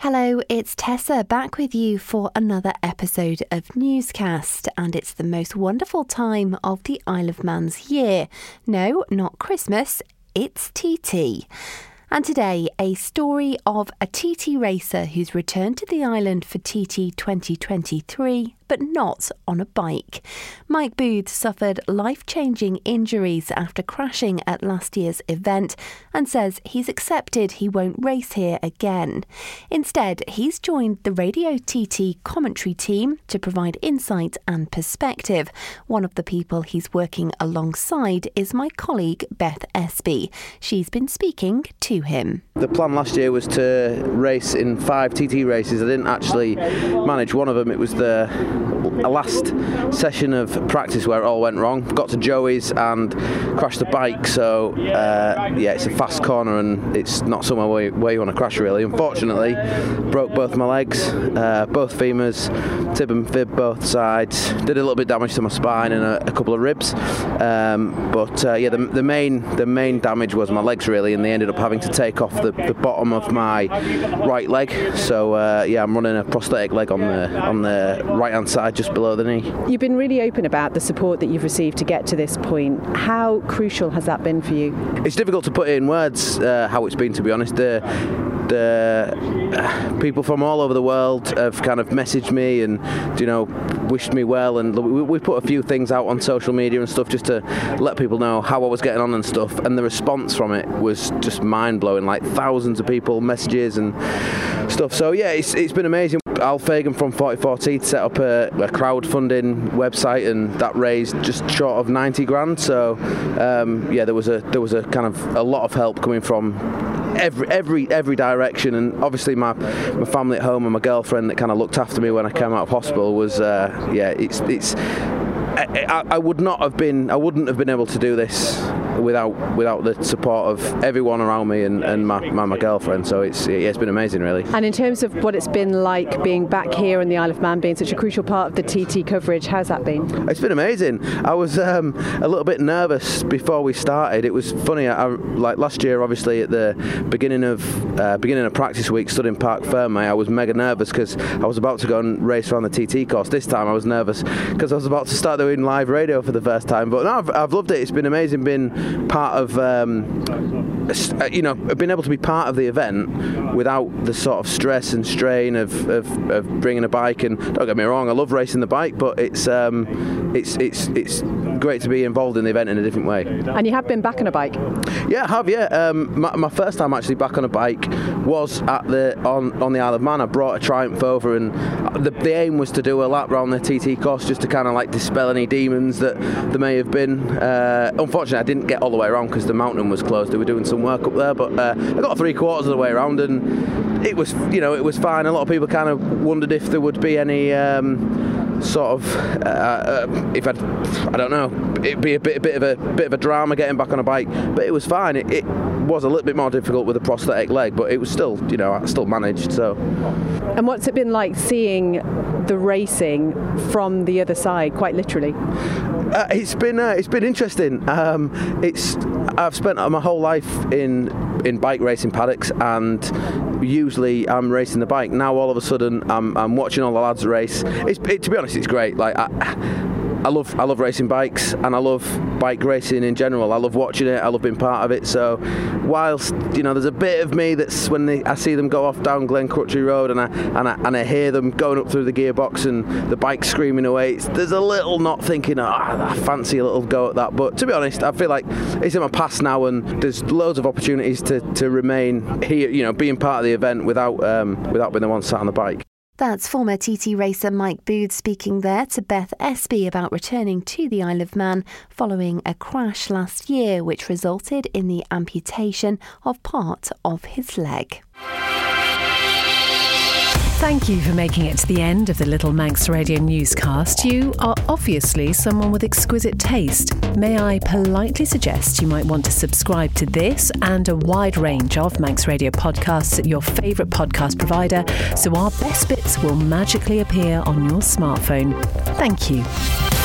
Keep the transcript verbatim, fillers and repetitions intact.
Hello, it's Tessa back with you for another episode of Newscast, and it's the most wonderful time of the Isle of Man's year. No, not Christmas, it's T T. And today, a story of a T T racer who's returned to the island for T T twenty twenty-three, but not on a bike. Mike Booth suffered life-changing injuries after crashing at last year's event and says he's accepted he won't race here again. Instead, he's joined the Radio T T commentary team to provide insight and perspective. One of the people he's working alongside is my colleague Beth Espy. She's been speaking to him. The plan last year was to race in five T T races. I didn't actually manage one of them. It was the a last session of practice where it all went wrong. Got to Joey's and crashed the bike, so uh, yeah, it's a fast corner and it's not somewhere where, where you want to crash really. Unfortunately, broke both my legs, uh, both femurs, tib and fib both sides. Did a little bit damage to my spine and a, a couple of ribs, um, but uh, yeah, the, the main the main damage was my legs really, and they ended up having to take off the, the bottom of my right leg. So uh, yeah, I'm running a prosthetic leg on the on the right hand side, just below the knee. You've been really open about the support that you've received to get to this point. How crucial has that been for you? It's difficult to put in words uh, how it's been, to be honest. The, the uh, people from all over the world have kind of messaged me and, you know, wished me well, and we, we put a few things out on social media and stuff just to let people know how I was getting on and stuff, and the response from it was just mind-blowing, like thousands of people, messages and stuff. So yeah, it's, it's been amazing. Al Fagan from forty-four T set up a, a crowdfunding website, and that raised just short of ninety grand. So um, yeah, there was a there was a kind of a lot of help coming from every every every direction, and obviously my my family at home and my girlfriend that kind of looked after me when I came out of hospital was uh, yeah, it's it's. I, I would not have been I wouldn't have been able to do this without without the support of everyone around me and, and my, my, my girlfriend. So it's yeah, it's been amazing really. And in terms of what it's been like being back here in the Isle of Man, being such a crucial part of the T T coverage, how's that been? It's been amazing. I was um, a little bit nervous before we started. It was funny, I, like last year obviously at the beginning of uh, beginning of practice week, stood in Parc Ferme, I was mega nervous because I was about to go and race around the T T course. This time I was nervous because I was about to start doing live radio for the first time, but no, I've, I've loved it. It's been amazing being part of um, you know, being able to be part of the event without the sort of stress and strain of, of, of bringing a bike. And don't get me wrong, I love racing the bike, but it's um, it's it's it's great to be involved in the event in a different way. And you have been back on a bike? Yeah, I have. Yeah, um, my, my first time actually back on a bike was at the on, on the Isle of Man. I brought a Triumph over, and the, the aim was to do a lap around the T T course just to kind of like dispel any demons that there may have been. Uh, unfortunately, I didn't get all the way around because the mountain was closed. They were doing some work up there, but uh, I got three quarters of the way around, and it was, you know, it was fine. A lot of people kind of wondered if there would be any um, sort of, uh, uh, if I'd, I don't know, it'd be a bit, a bit of a bit of a drama getting back on a bike, but it was fine. It, it was a little bit more difficult with a prosthetic leg, but it was still, you know, I still managed. So. And what's it been like seeing the racing from the other side, quite literally? Uh, it's been uh, it's been interesting. Um, it's I've spent my whole life in in bike racing paddocks, and usually I'm racing the bike. Now all of a sudden I'm I'm watching all the lads race. It's it, to be honest, it's great. Like I, I love I love racing bikes, and I love bike racing in general. I love watching it. I love being part of it. So whilst, you know, there's a bit of me that's when they, I see them go off down Glen Crutchley Road and I and I and I hear them going up through the gearbox and the bike screaming away. It's, there's a little not thinking, oh, I fancy a little go at that. But to be honest, I feel like it's in my past now, and there's loads of opportunities to, to remain here, you know, being part of the event without um, without being the one sat on the bike. That's former T T racer Mike Booth speaking there to Beth Espy about returning to the Isle of Man following a crash last year which resulted in the amputation of part of his leg. Thank you for making it to the end of the Little Manx Radio newscast. You are obviously someone with exquisite taste. May I politely suggest you might want to subscribe to this and a wide range of Manx Radio podcasts at your favourite podcast provider, so our best bits will magically appear on your smartphone. Thank you.